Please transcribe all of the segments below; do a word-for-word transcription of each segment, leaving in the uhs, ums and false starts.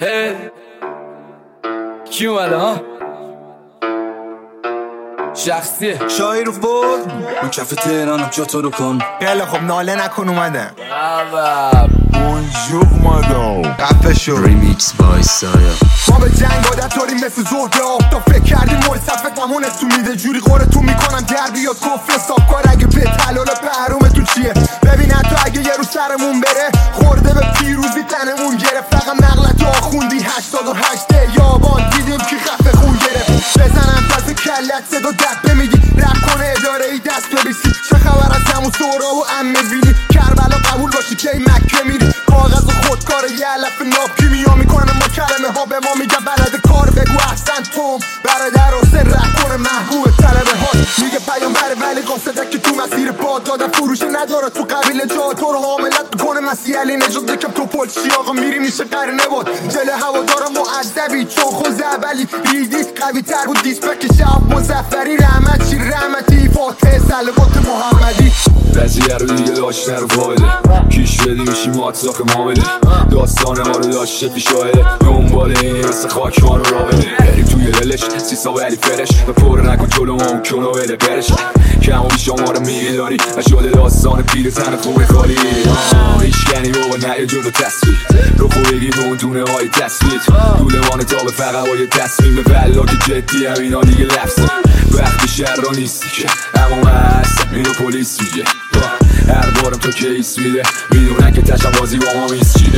هی کی اومده ها؟ شخصیه شاهی رو بود من کف تهرانم جا تو رو کن. خیلی خب ناله نکن اومدم بونجور اومدم قفه شو ریمیکس بای سایا. ما به جنگ عادت داریم مثل زهده آب تا فکر کردیم مول صفت همون تو میده جوری قوره تو میکنم در بیاد کفر صاف کار اگه به تلال پهروم تو چیه. ببین حتی اگه یه رو سرمون بره خورده به پیروزی تنمون گرفت. فقط مغلط آخوندی هشتاد و هشت یابان دیدیم که خفه خون گرفت. بزنم پس کلت صدا دقه میدی رپ کنه اداره ای دست ببیسی. چه خبر از همون سورا و امه ویلی کربلا قبول باشی که ای مکه میری. کاغذ و خودکار یه علف ناب کیمیا میکنم با کلمه ها به ما میگه بلد کار بگو احسن توم برادر حسین رپ کنه محبوب طلبه ها میگه پیامبره ولی قاصده که تو مسیر باد دادن فروش نداره تو قبیل جا تو رو حاملت میکنه مسیح علی نجات دکم تو پلچی آقا میری میشه قرنه بود جل هوا دارم معذبی چون خوز اولی ریدی قوی تر بود دیسپک شب مزفری رحمت چی رحمتی فاتح سلوات محمدی وزیه رو دیگه داشتن رو فایده کیش بدی میشی ماتساخ معامله داستان ما رو داشته پیش شاهده دنبال اینی مثل خاک ما رو را بده بریم توی دلش سیسا ولی فرش و پر نکن جلو ما اون کنو بده برش کم و بیش شما رو میداری و شده داستان پیر زن خوب خالی هیچ کنی بابا نه جلو تصویر رو خوبگی دون دونه های تصویر دولوان تا به فقط های تصویر به بلا که جدی هم اینا دیگه لفظه وقتی شهر را نیستی که اما من هستم اینو پلیس میگه هر بارم تو کیس میده میدونن که تشم بازی با ما میسچیده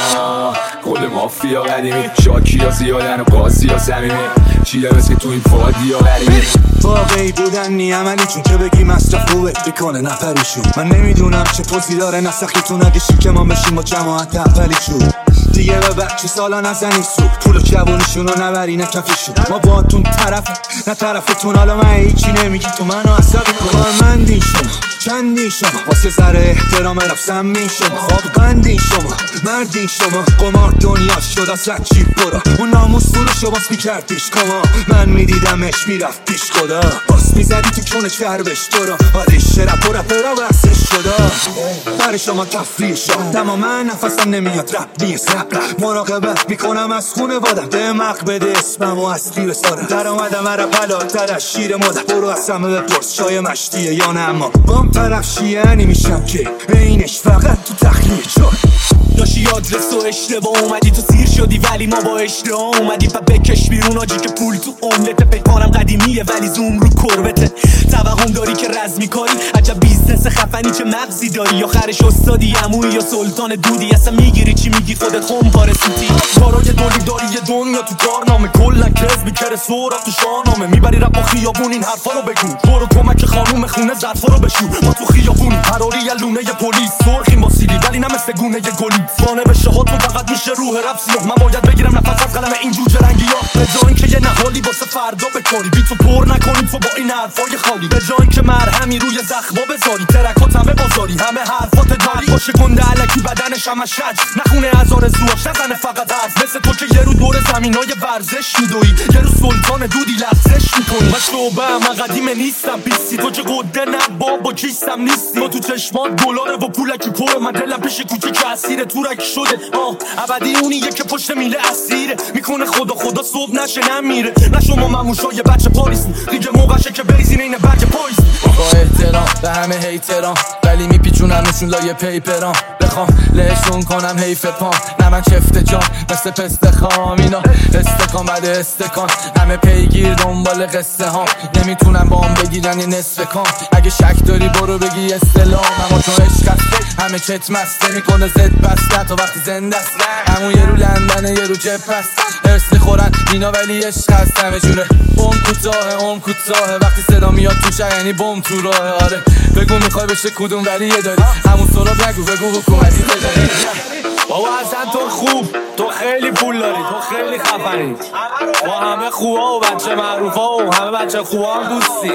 کل مافیا قدیمی شاکی ها زیادن و قاسی ها سمیمی چیه بس که تو این فادی ها غریبی واقعی بودن نی عملی چون که بگی مصرف خوبه بکنه نفریشون. من نمیدونم چه پوزی داره نسخیتون اگه شیک ما بشیم با جماعت اولی چون دیگه به بچه سالا نزنی سو پول و جوانیشون رو نبری نکفیشون. ما با تون طرف نه طرفتون حالا من هیچی نمیگی تو منو عصبی کن مندین شما چندین شما واسه ذره احترام رفتم می شما خواب بندین شما مردین شما قمار دنیا شد از چی برا اون ناموس فروش رو باز میکردیش کما من میدیدمش میرفت پیش خدا باز میزدی تو چونش کربش تو را آدیش رپ و رپ را بحثش شدا برای شما تفریح شد تماما نفسم نمیاد رپ نیست رپ رپ مراقبت میکنم از خونه وادم دمق بده اسمم و از تیر سارم در آمدم عرب حلالتر از شیر مادر برو از همه بپرس شای مشتیه یا نه اما بام طرف شیعنی میشم که اینش فقط تو تخلیه چون داشتی آدرس و اشتباه اومدی تو سیر شدی ولی ما با اشتباه اومدی و بکش بیرون آجی که پول تو املته پیکارم قدیمیه ولی زوم رو کربته توهم داری که رزمی کاری عجب بیزنس خفنی چه مغزی داری آخرش استادی عمویی یا سلطان دودی اصلا میگیری چی میگی خودت خون پاره سوتی کارای دولی داری یه دنیا تو کارنامه کلن کز میکره سورا تو شاهنامه میبری رپ و خیابون این حرفا رو بگو برو کمک خانوم خونه ظرفا رو بشو ما تو خیابونی قراری یه لونه ی پلیس سرخیم با سیلی ولی نه مثل گونه ی گلی فانه به شهاتون فقط میشه روح رپ سیاه من باید بگیرم نفس از قلم این جوجه رنگی ها به جای که یه نهالی واسه فردا بکاری بی تو پر نکنی تو با این حرفای خالی به جای که مرهمی روی زخما بذاری ترکات همه بازاری همه حرفات داری باشه گنده علکی بدنش همه شج نخونه از آرزوهاش نزنه فقط حرف مثل تو که یه رو دور زمینای ورزش میدوی یه رو سلطان دودی لغزش میکنی من شعبه من قدیمه نیستم بیستی تو که قده نه بابا کیستم نیستی ما تو چشمات دلاره و پولکی پر من دلم پیش کوچیک که اسیر تورک شده آه ابدی اونیه که پشت میله اسیره میکنه خدا خدا صبح نشه نمیره نه شما مموشای بچه پاریسی دیگه موقعشه که بریزین این بچه پاییسی با احترام به همه هیتران ولی میپیچونم نشون لایه پیپران بخوام لهشون کنم حیف پام نه من چفت جان مثل پست خام اینا استکان بعد استکان همه پیگیر دنبال قصه ها نمیتونم با هم بگیرن این نصف کام اگه شک داری برو بگی استلام اما تو عشق هست همه چت مسته میکنه زد بسته تا وقتی زنده است همون یه رو لندنه یه رو جپ هست ارس میخورن اینا ولی عشق هست همه جوره اون کوتاه اون کوتاه وقتی صدا میاد تو یعنی بم تو راه آره بگو میخوای بشه کدوم ولی یه داری همون سراب نگو بگو حکومتی بذاری بابا اصلا تو خوب تو خیلی پول داری تو خیلی خفنی با همه خوبا و بچه معروفا و همه بچه خوبا هم دوستی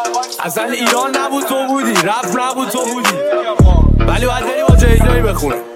اصلا ایران نبود تو بودی رپ نبود تو بودی ولی باید بری با جیدایی بخونه